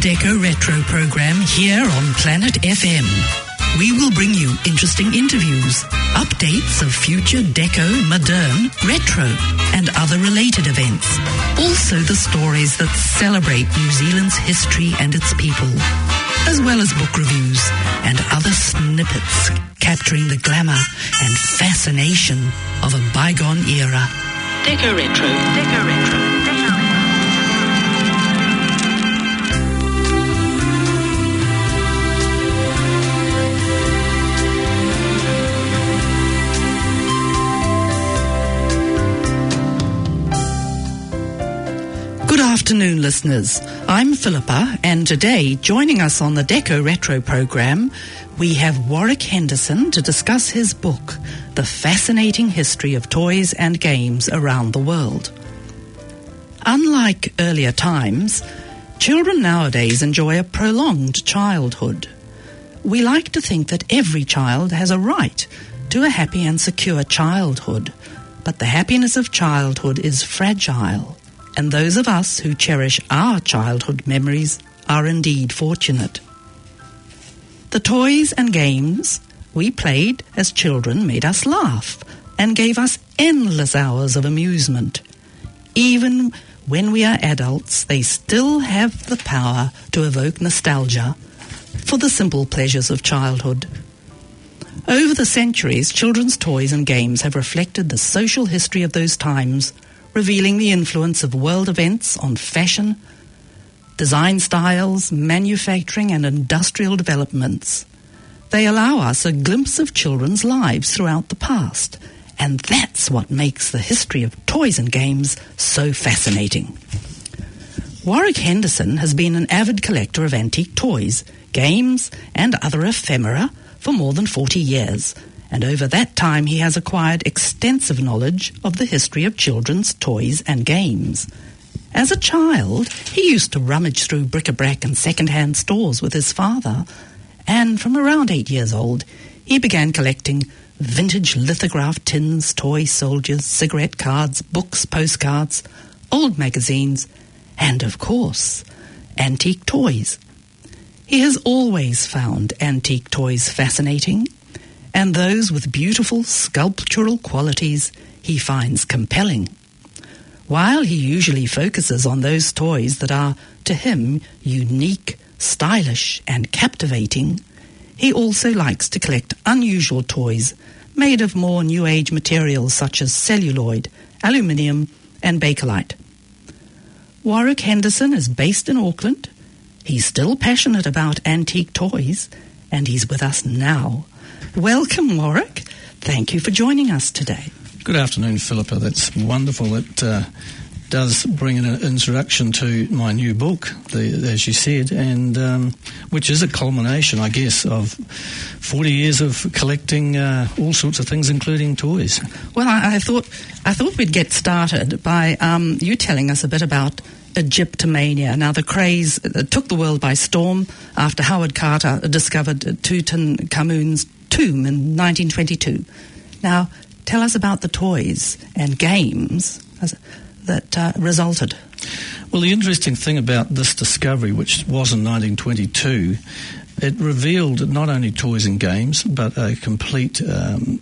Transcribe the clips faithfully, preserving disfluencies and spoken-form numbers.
Deco Retro program here on Planet F M. We will bring you interesting interviews, updates of future deco, modern, retro and other related events. Also the stories that celebrate New Zealand's history and its people, as well as book reviews and other snippets capturing the glamour and fascination of a bygone era. Deco Retro, Deco Retro, Deco Retro. Good afternoon, listeners. I'm Philippa, and today, joining us on the Deco Retro program, we have Warwick Henderson to discuss his book, The Fascinating History of Toys and Games Around the World. Unlike earlier times, children nowadays enjoy a prolonged childhood. We like to think that every child has a right to a happy and secure childhood, but the happiness of childhood is fragile. And those of us who cherish our childhood memories are indeed fortunate. The toys and games we played as children made us laugh and gave us endless hours of amusement. Even when we are adults, they still have the power to evoke nostalgia for the simple pleasures of childhood. Over the centuries, children's toys and games have reflected the social history of those times, revealing the influence of world events on fashion, design styles, manufacturing and industrial developments. They allow us a glimpse of children's lives throughout the past, and that's what makes the history of toys and games so fascinating. Warwick Henderson has been an avid collector of antique toys, games and other ephemera for more than forty years. And over that time he has acquired extensive knowledge of the history of children's toys and games. As a child, he used to rummage through bric-a-brac and second-hand stores with his father, and from around eight years old, he began collecting vintage lithograph tins, toy soldiers, cigarette cards, books, postcards, old magazines, and, of course, antique toys. He has always found antique toys fascinating, and those with beautiful sculptural qualities he finds compelling. While he usually focuses on those toys that are, to him, unique, stylish and captivating, he also likes to collect unusual toys made of more New Age materials such as celluloid, aluminium and bakelite. Warwick Henderson is based in Auckland. He's still passionate about antique toys, and he's with us now. Welcome, Warwick. Thank you for joining us today. Good afternoon, Philippa. That's wonderful. It uh, does bring an introduction to my new book, the, as you said, and um, which is a culmination, I guess, of forty years of collecting uh, all sorts of things, including toys. Well, I, I thought I thought we'd get started by um, you telling us a bit about Egyptomania. Now, the craze took the world by storm after Howard Carter discovered Tutankhamun's tomb in nineteen twenty-two. Now, tell us about the toys and games as, that uh, resulted. Well, the interesting thing about this discovery, which was in nineteen twenty-two, it revealed not only toys and games, but a complete um,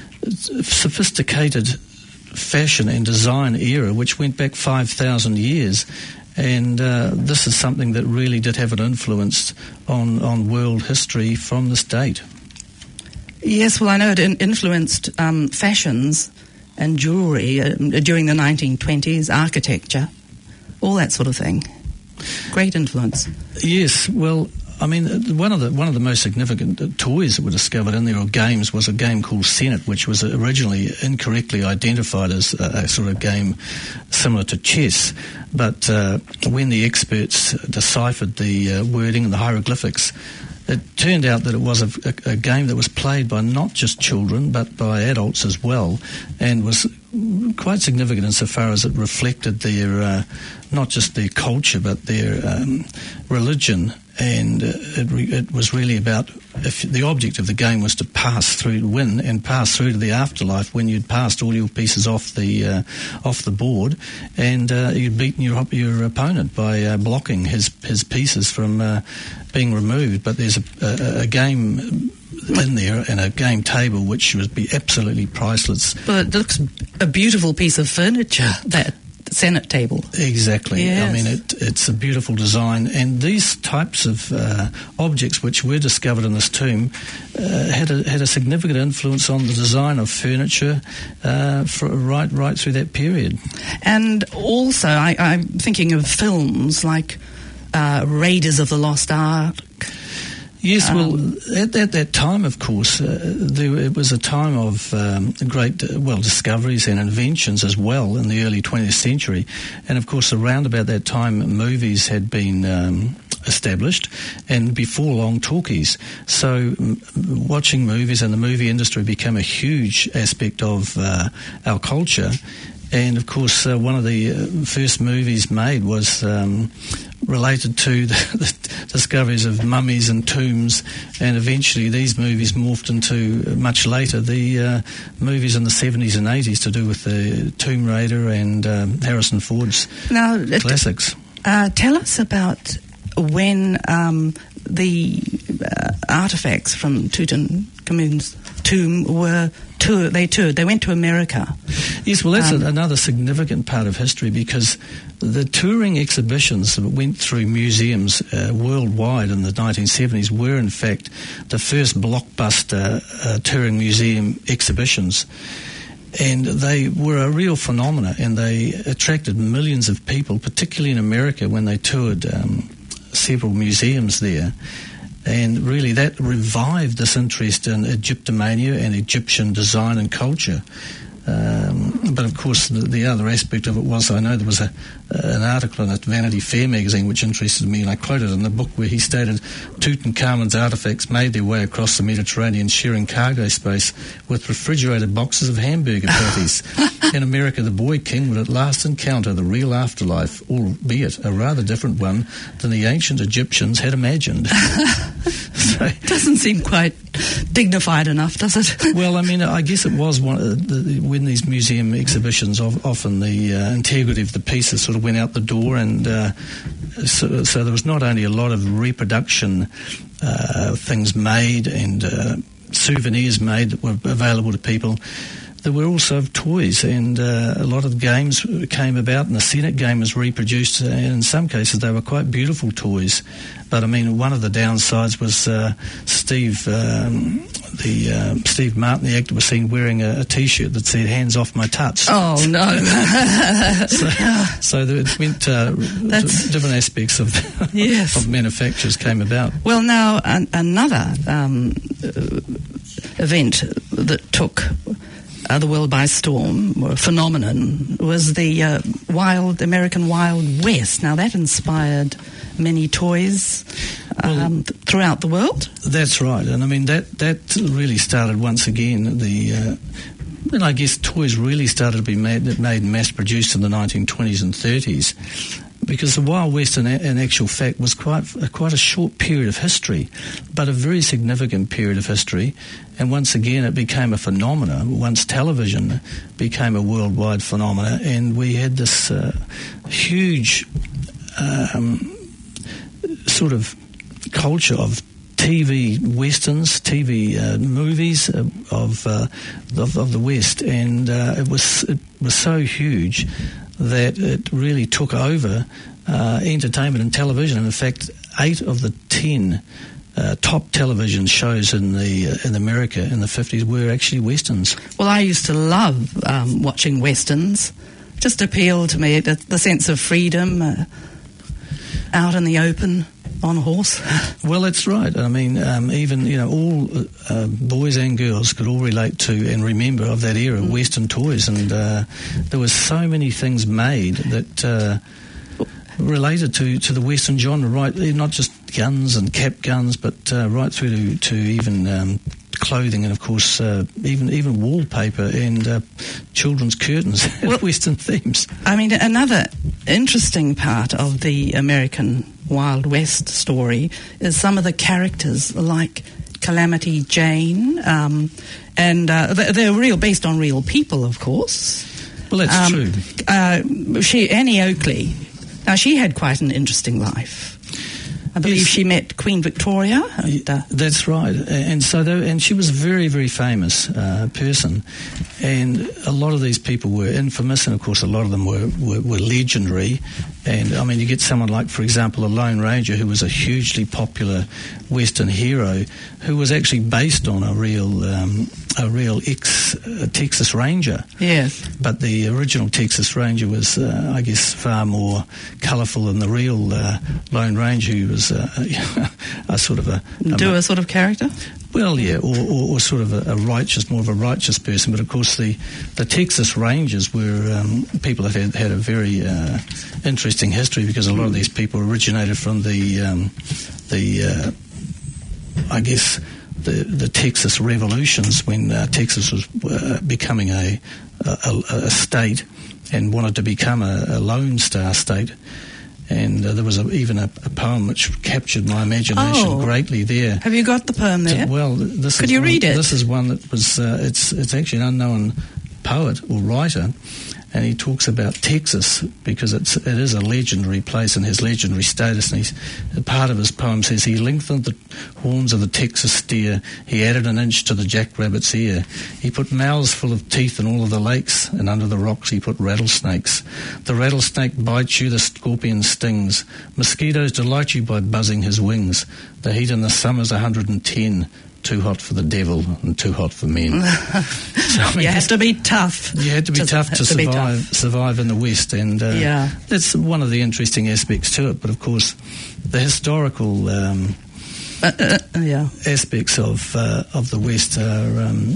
sophisticated fashion and design era, which went back five thousand years. And uh, this is something that really did have an influence on, on world history from this date. Yes, well, I know it in- influenced um, fashions and jewellery uh, during the nineteen twenties, architecture, all that sort of thing. Great influence. Yes, well, I mean, one of the one of the most significant toys that were discovered in there, or games, was a game called Senet, which was originally incorrectly identified as a, a sort of game similar to chess. But uh, when the experts deciphered the uh, wording and the hieroglyphics, it turned out that it was a, a, a game that was played by not just children but by adults as well, and was quite significant insofar as it reflected their uh, not just their culture but their um, religion and uh, it, re- it was really about, if the object of the game was to pass through, to win, and pass through to the afterlife when you'd passed all your pieces off the uh, off the board, and uh, you'd beaten your your opponent by uh, blocking his his pieces from uh, being removed. But there's a, a, a game in there and a game table which would be absolutely priceless. Well, it looks a beautiful piece of furniture, that Senate table. Exactly. Yes. I mean, it, it's a beautiful design, and these types of uh, objects which were discovered in this tomb uh, had a had a significant influence on the design of furniture uh, for right right through that period. And also, I, I'm thinking of films like uh, Raiders of the Lost Ark. Yes, well, Um, at, at that time, of course, uh, there, it was a time of um, great, uh, well, discoveries and inventions as well in the early twentieth century. And, of course, around about that time, movies had been um, established, and before long, talkies. So m- watching movies and the movie industry became a huge aspect of uh, our culture. And, of course, uh, one of the uh, first movies made was um, related to the, the discoveries of mummies and tombs, and eventually these movies morphed into, uh, much later, the uh, movies in the seventies and eighties to do with the Tomb Raider and um, Harrison Ford's now, uh, classics. Uh, tell us about when um, the uh, artifacts from Tutankhamun's tomb were toured. They toured. They went to America. Yes, well, that's Um, a, another significant part of history, because the touring exhibitions that went through museums uh, worldwide in the nineteen seventies were, in fact, the first blockbuster uh, touring museum exhibitions. And they were a real phenomena, and they attracted millions of people, particularly in America when they toured um, several museums there. And really that revived this interest in Egyptomania and Egyptian design and culture. Um, but of course the, the other aspect of it was, I know there was a, uh, an article in a Vanity Fair magazine which interested me, and I quoted in the book where he stated Tutankhamun's artifacts made their way across the Mediterranean, sharing cargo space with refrigerated boxes of hamburger patties. In America, the boy king would at last encounter the real afterlife, albeit a rather different one than the ancient Egyptians had imagined. So, doesn't seem quite dignified enough, does it? well, I mean, I guess it was one of the, when these museum exhibitions, of, often the uh, integrity of the pieces sort of went out the door, and uh, so, so there was not only a lot of reproduction uh, things made and uh, souvenirs made that were available to people. There were also toys, and uh, a lot of games came about, and the Senate game was reproduced, and in some cases they were quite beautiful toys. But I mean, one of the downsides was uh, Steve, um, the uh, Steve Martin, the actor, was seen wearing a, a T-shirt that said "Hands off my tuts." Oh no! so, so there went uh, different aspects of yes. of manufacturers came about. Well, now an, another um, uh, event that took Uh, the world by storm, or a phenomenon, was the uh, wild American Wild West. Now that inspired many toys um, well, th- throughout the world. That's right, and I mean that that really started once again the. Uh, and I guess toys really started to be made, made and mass-produced in the nineteen twenties and thirties, because the Wild West, in, in actual fact, was quite quite a short period of history, but a very significant period of history. And once again, it became a phenomena once television became a worldwide phenomena, and we had this uh, huge um, sort of culture of T V westerns, T V uh, movies uh, of, uh, of of the West, and uh, it was it was so huge that it really took over uh, entertainment and television. And in fact, eight of the ten uh, top television shows in the uh, in America in the fifties were actually westerns. Well, I used to love um, watching westerns. Just appealed to me, the, the sense of freedom, uh, out in the open on a horse. Well, that's right. I mean, um, even, you know, all uh, boys and girls could all relate to and remember of that era, mm. Western toys, and uh, there was so many things made that uh, related to, to the Western genre, right? Not just guns and cap guns, but uh, right through to, to even um, clothing, and of course uh, even even wallpaper and uh, children's curtains had well, Western themes. I mean, another interesting part of the American Wild West story is some of the characters like Calamity Jane, um, and uh, they're real, based on real people, of course. Well, that's um, true. Uh, she, Annie Oakley, now she had quite an interesting life. I believe yes. she met Queen Victoria. And, uh, That's right, and so they, and she was a very, very famous uh, person, and a lot of these people were infamous, and of course a lot of them were, were, were legendary. And I mean, you get someone like, for example, a Lone Ranger, who was a hugely popular Western hero, who was actually based on a real, um, a real ex-Texas Ranger. Yes. But the original Texas Ranger was, uh, I guess, far more colourful than the real uh, Lone Ranger, who was uh, a sort of a... a Do a sort of character? Well, yeah, or, or, or sort of a, a righteous, more of a righteous person. But of course, the, the Texas Rangers were um, people that had, had a very uh, interesting history, because a lot of these people originated from the um, the uh, I guess the the Texas revolutions, when uh, Texas was uh, becoming a, a a state and wanted to become a, a Lone Star state. And uh, there was a, even a, a poem which captured my imagination oh. greatly there. Have you got the poem there? Well, this Could is you one, read it? This is one that was, uh, it's it's actually an unknown poet or writer, and he talks about Texas because it's it is a legendary place and has legendary status. And he's, part of his poem says, he lengthened the horns of the Texas steer, he added an inch to the jackrabbit's ear, he put mouths full of teeth in all of the lakes, and under the rocks he put rattlesnakes. The rattlesnake bites you, the scorpion stings, mosquitoes delight you by buzzing his wings, the heat in the summer's one hundred ten, too hot for the devil and too hot for men. So, I mean, you have to be tough. You had to be to, tough to, to survive tough. survive in the West, and uh, yeah. that's one of the interesting aspects to it. But of course, the historical um, uh, uh, yeah. aspects of uh, of the West are um,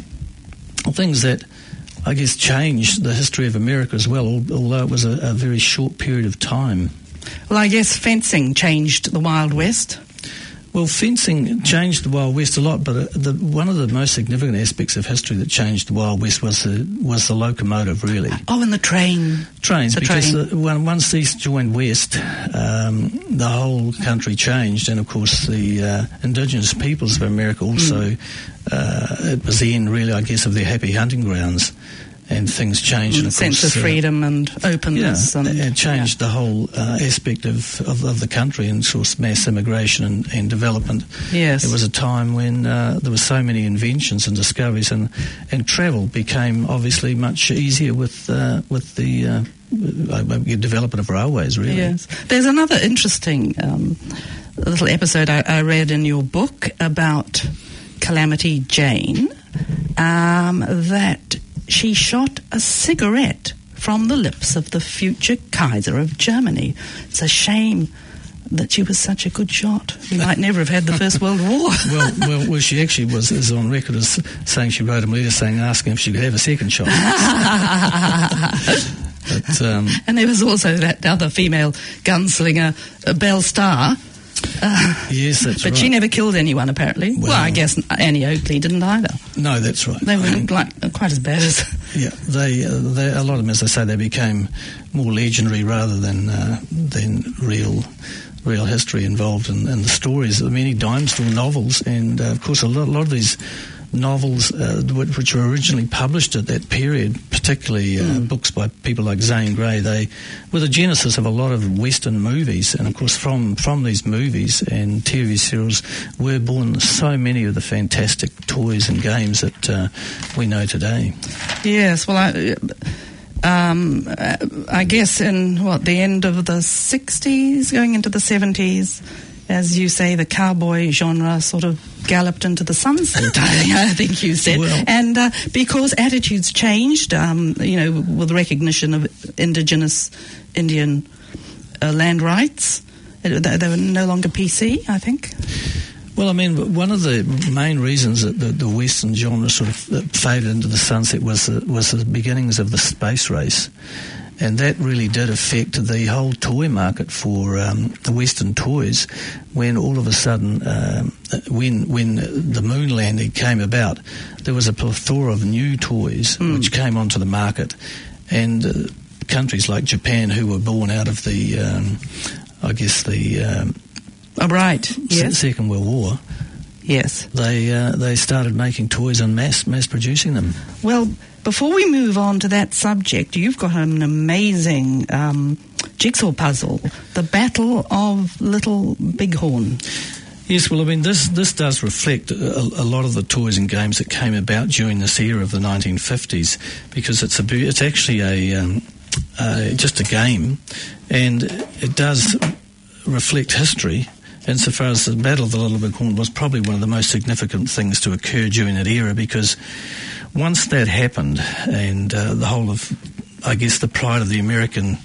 things that I guess changed the history of America as well, although it was a, a very short period of time. Well, I guess fencing changed the Wild West. Well, fencing changed the Wild West a lot, but uh, the, one of the most significant aspects of history that changed the Wild West was the was the locomotive, really. Oh, and the train. Trains, the because train. The, when, once the East joined West, um, the whole country changed, and of course the uh, indigenous peoples of America also, mm. uh, it was the end, really, I guess, of their happy hunting grounds. And things changed. And of sense course, of freedom uh, and openness. Yeah, and, it changed yeah. the whole uh, aspect of, of, of the country, and sort of mass immigration and, and development. Yes. It was a time when uh, there were so many inventions and discoveries, and, and travel became obviously much easier with uh, with the uh, development of railways, really. Yes. There's another interesting um, little episode I, I read in your book about Calamity Jane, um, that she shot a cigarette from the lips of the future Kaiser of Germany. It's a shame that she was such a good shot. We might never have had the First World War. well, well, well, she actually was is on record as saying she wrote him a letter saying, asking if she could have a second shot. But, um, and there was also that other female gunslinger, uh, Belle Starr. Uh, yes, that's but right. But she never killed anyone, apparently. Well, well, I guess Annie Oakley didn't either. No, that's right. They weren't like quite as bad as... Yeah, they, uh, they a lot of them, as I say, they became more legendary rather than uh, than real real history involved in, in the stories. There are many dime store novels, and uh, of course a lot, a lot of these novels uh, which were originally published at that period, particularly uh, mm. books by people like Zane Grey, they were the genesis of a lot of Western movies. And of course from, from these movies and T V serials were born so many of the fantastic toys and games that uh, we know today. Yes, well, I, um, I guess in, what, the end of the sixties, going into the seventies, as you say, the cowboy genre sort of galloped into the sunset, I think you said. Well, and uh, because attitudes changed, um, you know, with recognition of indigenous Indian uh, land rights, they, they were no longer P C, I think. Well, I mean, one of the main reasons that the, the Western genre sort of faded into the sunset was the, was the beginnings of the space race. And that really did affect the whole toy market for um, the Western toys, when all of a sudden, um, when when the moon landing came about, there was a plethora of new toys mm. which came onto the market. And uh, countries like Japan, who were born out of the, um, I guess, the... Um, Oh, right. Yes. Second World War. Yes. They uh, they started making toys and mass mass producing them. Well, before we move on to that subject, you've got an amazing um, jigsaw puzzle, The Battle of Little Bighorn. Yes, well, I mean, this this does reflect a, a lot of the toys and games that came about during this era of the nineteen fifties, because it's a it's actually a um, uh, just a game, and it does reflect history. Insofar as the Battle of the Little Bighorn was probably one of the most significant things to occur during that era, because once that happened, and uh, the whole of, I guess, the pride of the American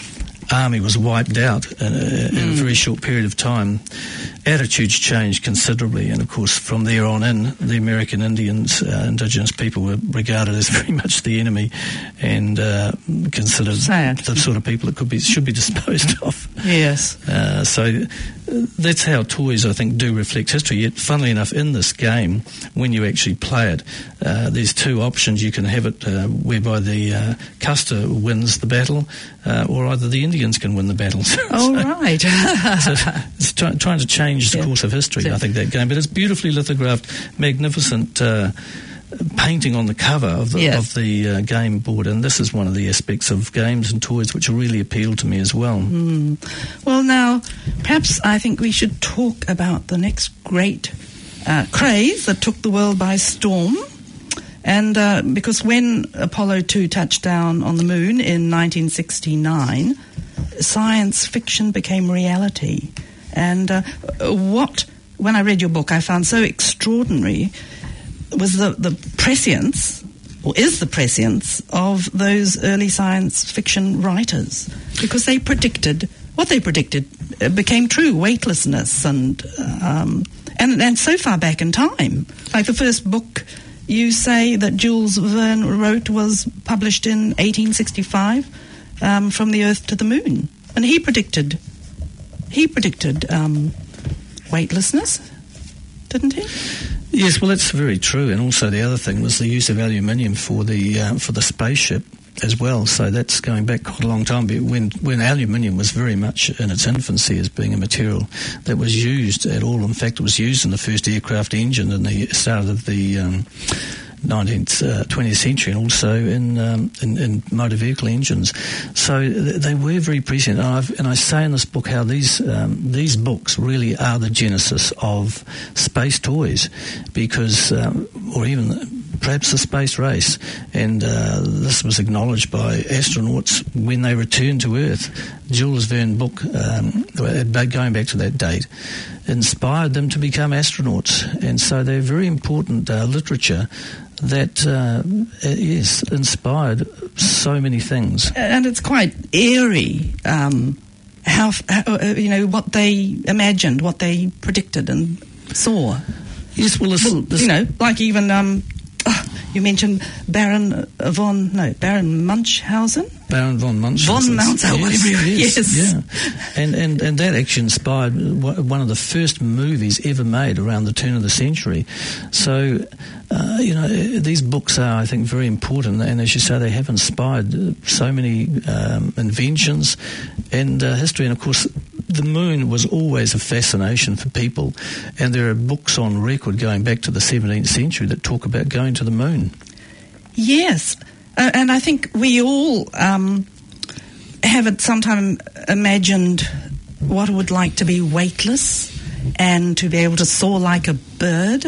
army was wiped out in a, mm. in a very short period of time, attitudes changed considerably, and of course from there on in, the American Indians, uh, indigenous people, were regarded as very much the enemy, and uh, considered Sad. the sort of people that could be should be disposed of. Yes. Uh, so that's how toys, I think, do reflect history. Yet, funnily enough, in this game, when you actually play it, uh, there's two options. You can have it uh, whereby the uh, Custer wins the battle, uh, or either the Indians can win the battle. Oh, so, right. so it's try, trying to change the yeah. course of history, yeah. I think, that game. But it's beautifully lithographed, magnificent uh, painting on the cover of the, yes. of the uh, game board, and this is one of the aspects of games and toys which really appeal to me as well. Mm. Well, now, perhaps I think we should talk about the next great uh, craze that took the world by storm. And uh, because when Apollo two touched down on the moon in nineteen sixty-nine, science fiction became reality. And uh, what, when I read your book, I found so extraordinary was the, the prescience, or is the prescience, of those early science fiction writers. Because they predicted, what they predicted uh, became true, weightlessness and, um, and, and so far back in time. Like the first book you say that Jules Verne wrote was published in eighteen sixty-five, um, From the Earth to the Moon. And he predicted, he predicted um, weightlessness, didn't he? Yes, well, that's very true. And also the other thing was the use of aluminium for the uh, for the spaceship as well. So that's going back quite a long time, when when aluminium was very much in its infancy as being a material that was used at all. In fact, it was used in the first aircraft engine in the start of the um, nineteenth, uh, twentieth century, and also in, um, in in motor vehicle engines. So th- they were very prescient. And, I've, and I say in this book how these um, these books really are the genesis of space toys, because, um, or even perhaps the space race, and uh, this was acknowledged by astronauts when they returned to Earth. Jules Verne book, um, going back to that date, inspired them to become astronauts, and so they're very important uh, literature that uh, yes, inspired so many things. And it's quite eerie, um, how, how you know what they imagined, what they predicted and saw. Yes, well, this, well this you know, like even um, oh, you mentioned Baron von no Baron Munchausen. Baron von Munchausen. Von Munchausen, whatever. Yes, yes. Yeah. And, and and that actually inspired one of the first movies ever made around the turn of the century. So, uh, you know, these books are, I think, very important. And as you say, they have inspired so many um, inventions and uh, history. And, of course, the moon was always a fascination for people. And there are books on record going back to the seventeenth century that talk about going to the moon. Yes. Uh, and I think we all um, have at some time imagined what it would like to be weightless and to be able to soar like a bird.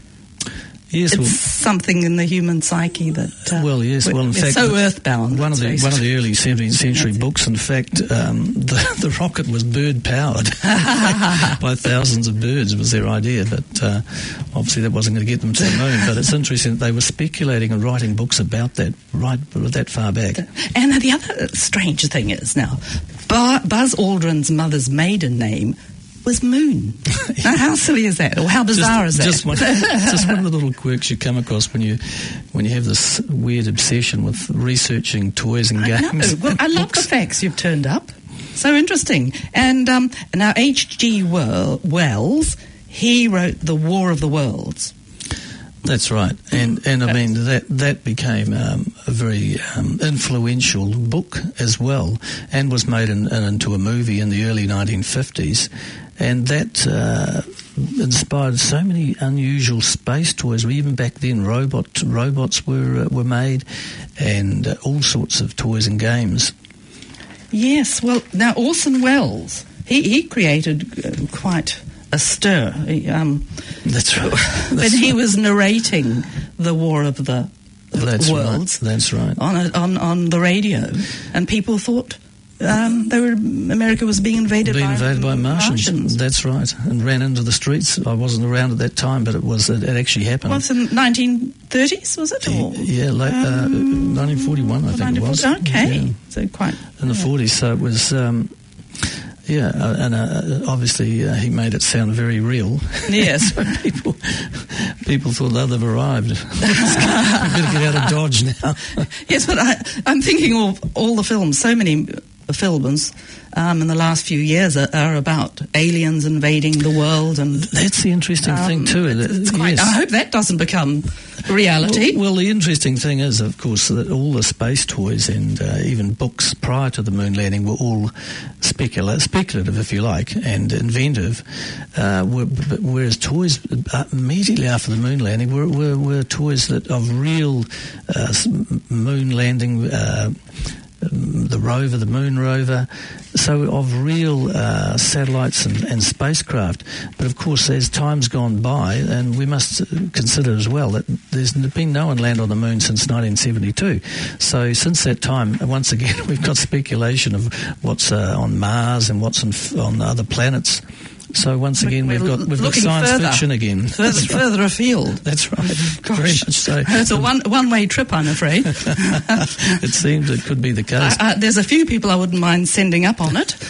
Yes, it's well, something in the human psyche that uh, well, yes, well, in fact, so earthbound. One of the one of the early seventeenth century books, in fact, um, the the rocket was bird powered by thousands of birds was their idea, but uh, obviously that wasn't going to get them to the moon. But it's interesting that they were speculating and writing books about that right that far back. And the other strange thing is now, Buzz Aldrin's mother's maiden name was Moon. Now, how silly is that, or how bizarre just, is that? Just one, just one of the little quirks you come across when you when you have this weird obsession with researching toys and games. I know. Well, I love the facts you've turned up. So interesting. And um, now H G Wells, he wrote The War of the Worlds. That's right, and and I mean that that became um, a very um, influential book as well, and was made in, in, into a movie in the early nineteen fifties, and that uh, inspired so many unusual space toys. Even back then, robot robots were uh, were made, and uh, all sorts of toys and games. Yes, well, now Orson Welles, he he created uh, quite a stir. He, um, That's right. That's when he right. was narrating the War of the That's Worlds. Right. That's right. On, a, on on the radio, and people thought um, they were America was being invaded being by, invaded by Martians. Martians. That's right, and ran into the streets. I wasn't around at that time, but it was it, it actually happened. Well, it's in nineteen thirties, was it? Or, yeah, late, uh, um, nineteen forty-one, I think it was. Okay, yeah. so quite in the yeah. forties. So it was. Um, Yeah, uh, and uh, obviously uh, he made it sound very real. Yes. So people people thought, oh, they've arrived. We better get out of Dodge now. Yes, but I, I'm thinking of all the films, so many films um, in the last few years are, are about aliens invading the world. And that's the interesting um, thing too. It's, it's quite, yes. I hope that doesn't become reality. Well, well, the interesting thing is, of course, that all the space toys and uh, even books prior to the moon landing were all specula- speculative, if you like, and inventive, uh, were, whereas toys uh, immediately after the moon landing were, were, were toys that of real uh, moon landing, uh, the rover, the moon rover, so of real uh, satellites and, and spacecraft. But of course, as time's gone by, and we must consider as well that there's been no one land on the moon since nineteen seventy-two. So since that time, once again, we've got speculation of what's uh, on Mars and what's on, on other planets. So once again, We're we've got we've got looking science further, fiction again. Further, That's right. further afield. That's right. Gosh. Very much so. It's a one one way trip, I'm afraid. It seems it could be the case. Uh, uh, there's a few people I wouldn't mind sending up on it,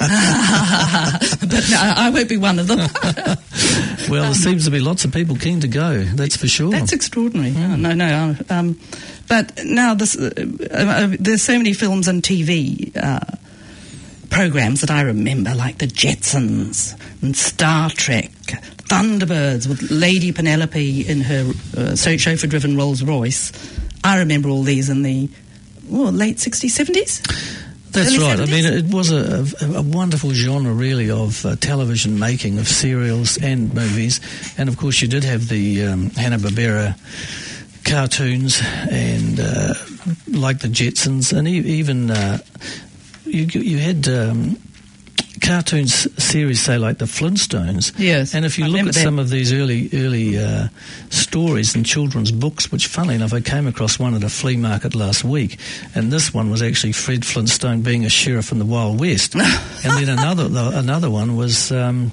but no, I won't be one of them. Well, there seems to be lots of people keen to go. That's for sure. That's extraordinary. Mm. No, no. Um, but now this, uh, uh, there's so many films and T V uh, programs that I remember, like the Jetsons and Star Trek, Thunderbirds with Lady Penelope in her uh, chauffeur-driven Rolls-Royce. I remember all these in the well, late sixties, seventies. That's Early right. seventies? I mean, it was a, a, a wonderful genre, really, of uh, television making, of serials and movies. And, of course, you did have the um, Hanna-Barbera cartoons and uh, like the Jetsons, and e- even uh, you, you had um, cartoons series, say, like the Flintstones. Yes, And if you I look remember at that. some of these early early uh, stories and children's books, which, funnily enough, I came across one at a flea market last week, and this one was actually Fred Flintstone being a sheriff in the Wild West. And then another the, another one was um,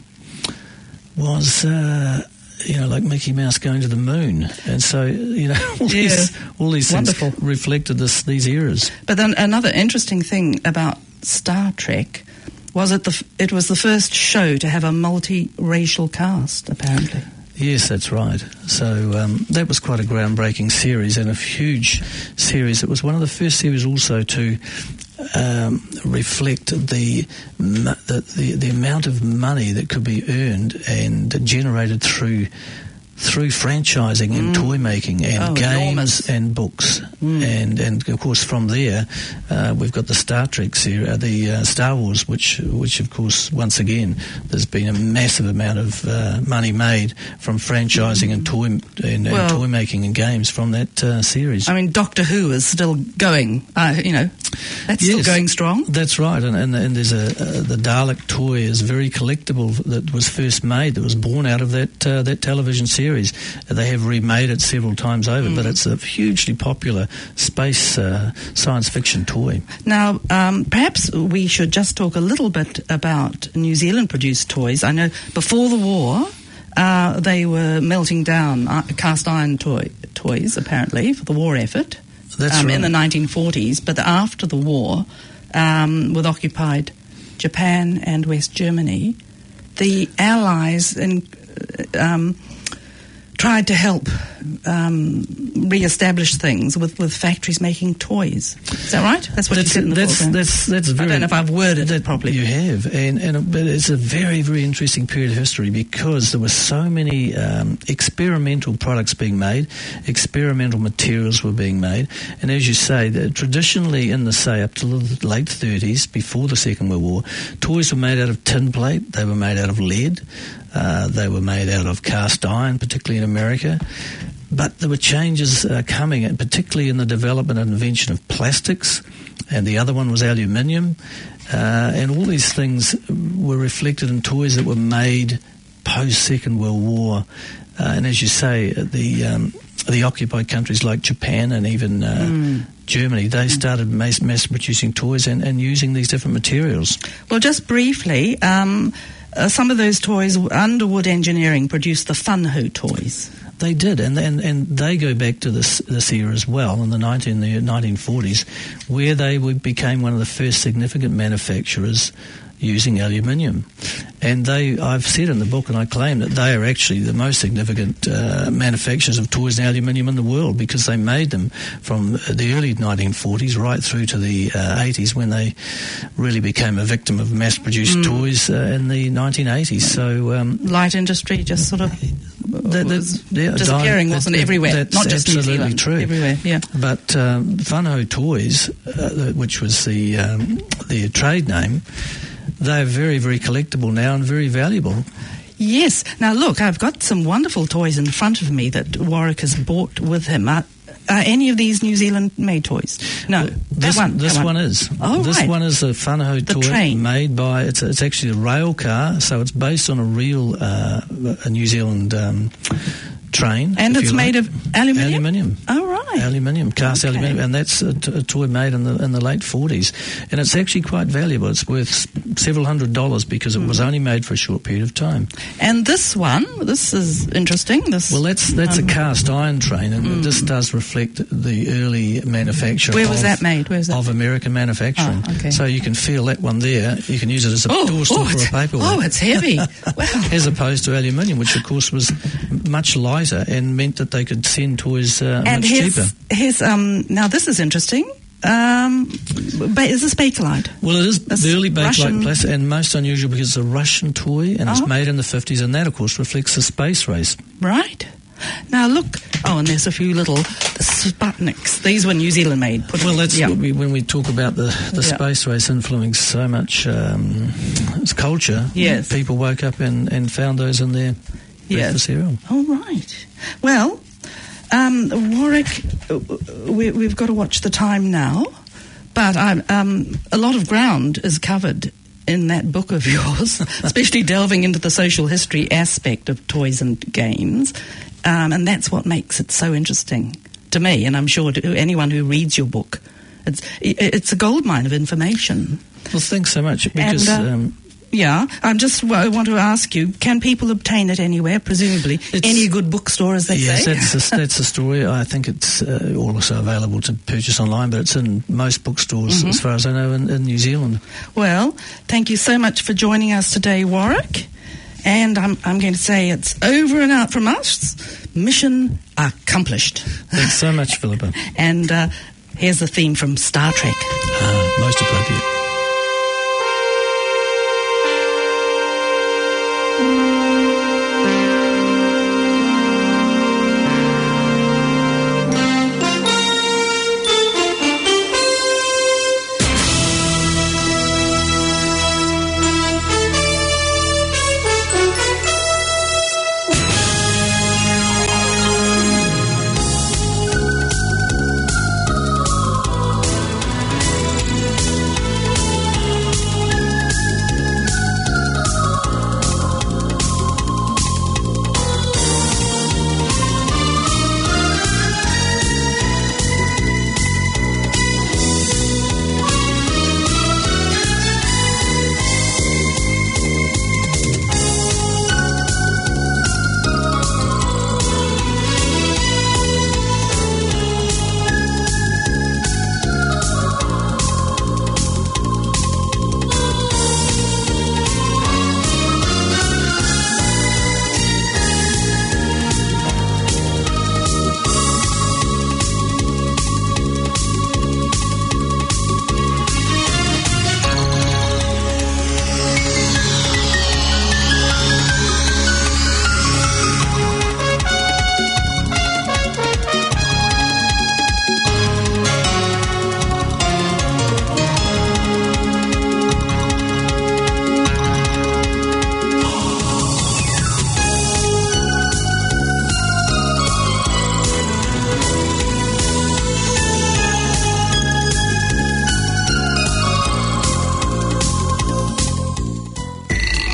was. Uh, you know, like Mickey Mouse going to the moon. And so, you know, all Yeah. these, all these things Wonderful. reflected this, these eras. But then another interesting thing about Star Trek was it the f- it was the first show to have a multiracial cast, apparently. Yes, that's right. So um, that was quite a groundbreaking series and a huge series. It was one of the first series also to um, reflect the, the the the amount of money that could be earned and generated through through franchising and Mm. toy making and Oh, games enormous. and books. Mm. And and of course from there uh, we've got the Star Trek series, uh, the uh, Star Wars, which which of course once again there's been a massive amount of uh, money made from franchising and toy and, and Well- toy making and games from that uh, series. I mean, Doctor Who is still going. Uh, you know, that's still Yes. going strong. That's right, and and, and there's a uh, the Dalek toy is very collectible that was first made, that was born out of that uh, that television series. They have remade it several times over, Mm. but it's a hugely popular space uh, science fiction toy. Now, um, perhaps we should just talk a little bit about New Zealand-produced toys. I know before the war, uh, they were melting down uh, cast iron toy toys, apparently, for the war effort. That's um, right. in the nineteen forties, but after the war, um, with occupied Japan and West Germany, the Allies in, um, tried to help um, re-establish things with, with factories making toys. Is that right? That's what that's, you said in the that's, book. That's, that's very, I don't know if I've worded it properly. You have, and, and but it's a very, very interesting period of history because there were so many um, experimental products being made, experimental materials were being made, and as you say, that traditionally in the, say, up to the late thirties, before the Second World War, toys were made out of tin plate, they were made out of lead, uh, they were made out of cast iron, particularly in America. But there were changes uh, coming, and particularly in the development and invention of plastics, and the other one was aluminium, uh, and all these things were reflected in toys that were made post-Second World War. Uh, and as you say, the um, the occupied countries like Japan and even uh, mm. Germany, they started mass, mass producing toys and, and using these different materials. Well, just briefly, um, uh, some of those toys, Underwood Engineering produced the Funho toys. They did, and, and and they go back to this this era as well, in the nineteen the nineteen forties, where they would, became one of the first significant manufacturers using aluminium. And they, I've said in the book, and I claim that they are actually the most significant uh, manufacturers of toys in aluminium in the world, because they made them from the early nineteen forties right through to the uh, eighties, when they really became a victim of mass-produced mm. toys uh, in the nineteen eighties. So um, light industry just sort of the, the, yeah, disappearing, that, wasn't that, it? Everywhere, not just New Zealand. Absolutely true. Everywhere, yeah. But um, Funho Toys, uh, which was the um, their trade name, they're very, very collectible now and very valuable. Yes. Now, look, I've got some wonderful toys in front of me that Warwick has bought with him. Are, are any of these New Zealand-made toys? No, well, that this, one. This that one. one is. Oh, this right. one is a Funho the toy train. made by, it's, it's actually a rail car, so it's based on a real uh, a New Zealand um, train. And it's made like. of aluminium? Aluminium. Oh, right. Aluminium, cast okay. aluminium, and that's a, t- a toy made in the in the late forties, and it's actually quite valuable. It's worth several hundred dollars because it mm. was only made for a short period of time. And this one, this is interesting. This well, that's that's um, a cast iron train, and mm. this does reflect the early manufacture. Where was of, that made? Where was that? Of American manufacturing. Oh, okay. So you can feel that one there. You can use it as a oh, door stop oh, or a paper one. Oh, it's heavy. Wow. As opposed to aluminium, which of course was much lighter and meant that they could send toys uh, and much his, cheaper. His, um, now this is interesting. Um, ba- is this Bakelite? Well, it is That's the early Bakelite Russian... plastic, and most unusual because it's a Russian toy and oh. it's made in the fifties, and that, of course, reflects the space race. Right. Now look, oh, and there's a few little Sputniks. These were New Zealand made. Put well, that's yeah. what we, when we talk about the, the yeah. space race influencing so much um, culture. Yes. People woke up and, and found those in their yes. breakfast cereal. Oh, right. Well, um, Warwick, we, we've got to watch the time now, but I'm, um, a lot of ground is covered in that book of yours, especially delving into the social history aspect of toys and games, um, and that's what makes it so interesting to me, and I'm sure to anyone who reads your book. It's it's a goldmine of information. Well, thanks so much. Because and, uh, um, yeah, I'm just I want to ask you: can people obtain it anywhere? Presumably, any good bookstore, as they yes, say. Yes, that's, that's the story. I think it's uh, also available to purchase online, but it's in most bookstores, mm-hmm. as far as I know, in, in New Zealand. Well, thank you so much for joining us today, Warwick. And I'm I'm going to say it's over and out from us. Mission accomplished. Thanks so much, Philippa. And uh, here's the theme from Star Trek. Ah, most appropriate.